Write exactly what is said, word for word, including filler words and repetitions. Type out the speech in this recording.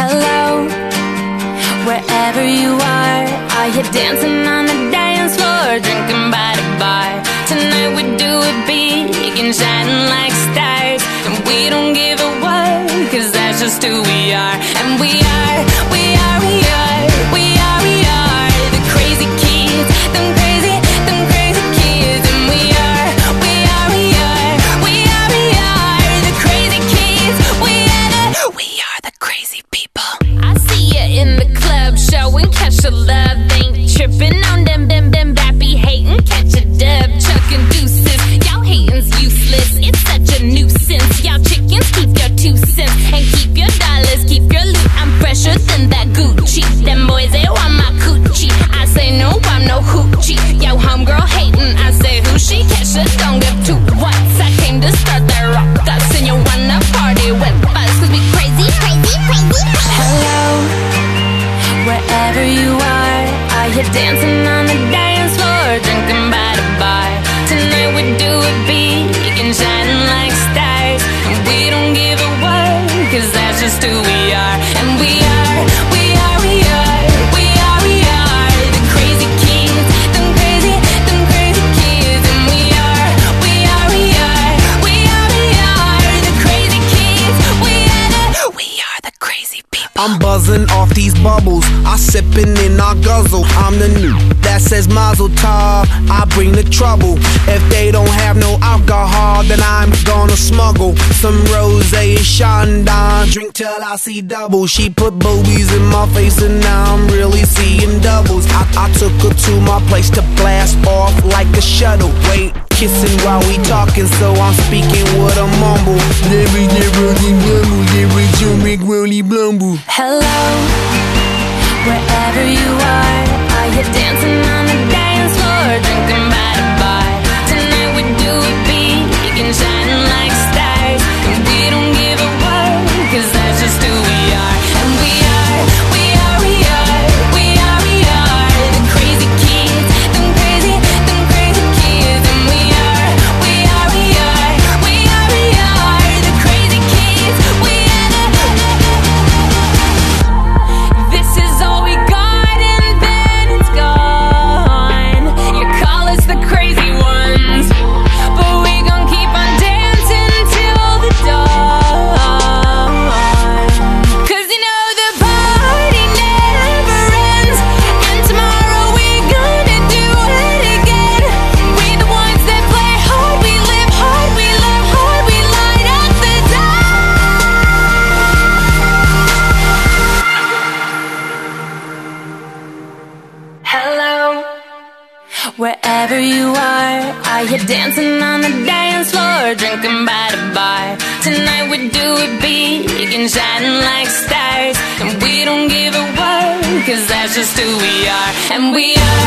Hello, wherever you are, are you dancing on the dance floor, drinking by the bar? Tonight we do it big and shining like stars, and we don't give a what, cause that's just who we are. And we are, we are, we are, we are, we are the crazy kids, them crazy, them crazy kids. And we are, we are, we are, we are, we are the crazy kids. We are the, we are the crazy people. I see you in the club, showing catch a love, ain't tripping on them, them, them, bappy hating, catch a dub, chucking deuces. Y'all hating's useless, it's such a nuisance. Y'all chickens, keep your two cents and keep your dollars, keep your loot. I'm fresher than that Gucci. Them boys, they want my coochie. I say no, I'm no hoochie. Yo, homegirl hating, I say who she? Catch a don't give two whats. I came to start that rock dust, and you wanna party with us, cause we crazy, crazy, crazy. Hello, wherever you are, are you dancing on the dance floor, drinking by the bar? Tonight we do it big and shining like stars, and we don't give a what, cause that's just who we are. And we are, we are, we are, we are, we are the crazy kids, them crazy, them crazy kids. And we are, we are, we are, we are, we are the crazy kids. We are the, we are the crazy people. I'm buzzing off these bubbles, I sippin' and I guzzle. I'm the new that says Mazel Tov, I bring the trouble. If they don't have no alcohol, then I'm gonna smuggle some rosé and Chandon, drink till I see double. She put boobies in my face and now I'm really seeing doubles. I, I took her to my place to blast off like a shuttle. Wait, kissing while we talking, so I'm speaking with a mumble. Hello, wherever you are, are you dancing on the dance floor, drinking by the bar? Tonight we do it big and shining like stars, and we don't give a what, cause that's just who we are. And we are, we are, we are, we are, we are the crazy kids, them crazy, them crazy kids. And we are, we are, we are, we are, we are the crazy kids. We are the, this is all we got and then it's gone. You call us the crazy ones, but we gon' keep on dancing till the dawn. Cause you know the party never ends, and tomorrow we gonna do it again. We the ones that play hard, we live hard, we love hard, we light up the dark. Hello, wherever you are, are you dancing on the dance floor, drinking by the bar? Tonight we do it big and shining like stars, and we don't give a what, cause that's just who we are. And we are